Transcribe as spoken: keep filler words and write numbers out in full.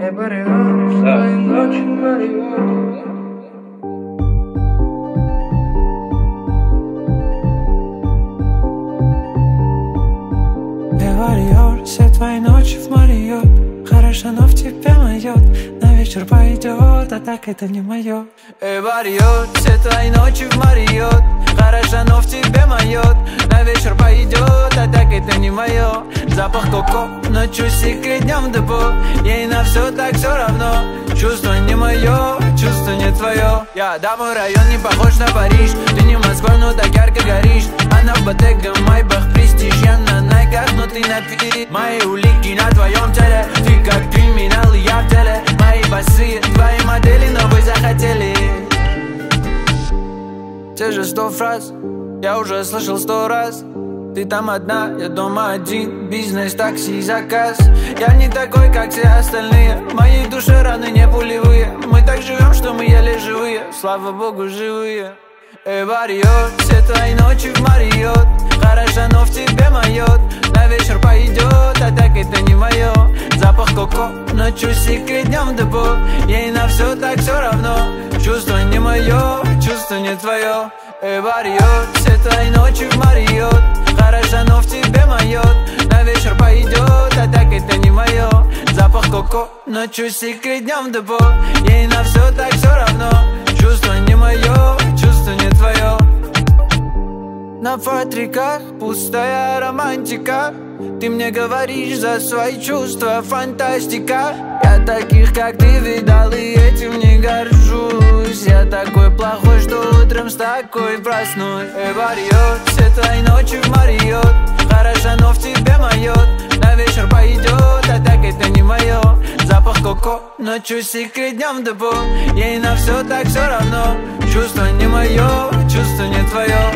Говорю, все твои ночи в Мариот. Хорошо, но в тебе моет. На вечер пойдет, а так это не мое. Эй, Мариот, все твои ночи в Мариот. Хорошо, но в тебе моет. На вечер пойдет, а так это не мое. Запах коко, ночью секрет, днем депо. Ей на все так все равно. Чувство не мое, чувство не твое. Я, да, мой район не похож на Париж. Ты не Москва, но так ярко горишь. Она в Bottega, Майбах, престиж. Я на найках, но ты на твитере. Мои улики на твоем теле. Ты как криминал, и я в теле. Мои басы, твои модели, но вы захотели. Те же сто фраз я уже слышал сто раз. Ты там одна, я дома один. Бизнес, такси, заказ. Я не такой, как все остальные. В моей душе раны не пулевые. Мы так живем, что мы еле живые. Слава богу, живые. Эй, Мариот, все твои ночи в Мариот. Хорошо, но в тебе моет. На вечер пойдет, а так это не мое. Запах коко, ночью секрет, днем депо. Ей на все так все равно. Чувство не мое, чувство не твое. Эй, Мариот, все твои ночи в Мариот. Хорошо, но в тебе моет. На вечер пойдет, а так это не мое. Запах коко, ночью секрет, днем депо. Ей на все так все равно. Чувство не мое, чувство не твое. На фатриках пустая романтика. Ты мне говоришь за свои чувства, фантастика. Я таких, как ты, видал, и этим не горжусь. Я такой плохой, что утром с такой проснусь. Эй, Мариот, все твои ночи в Мариот. Хорошо, но в тебе моет. На вечер пойдет, а так это не мое. Запах коко, ночью секрет, днем депо. Ей на все так все равно. Чувство не мое, чувство не твое.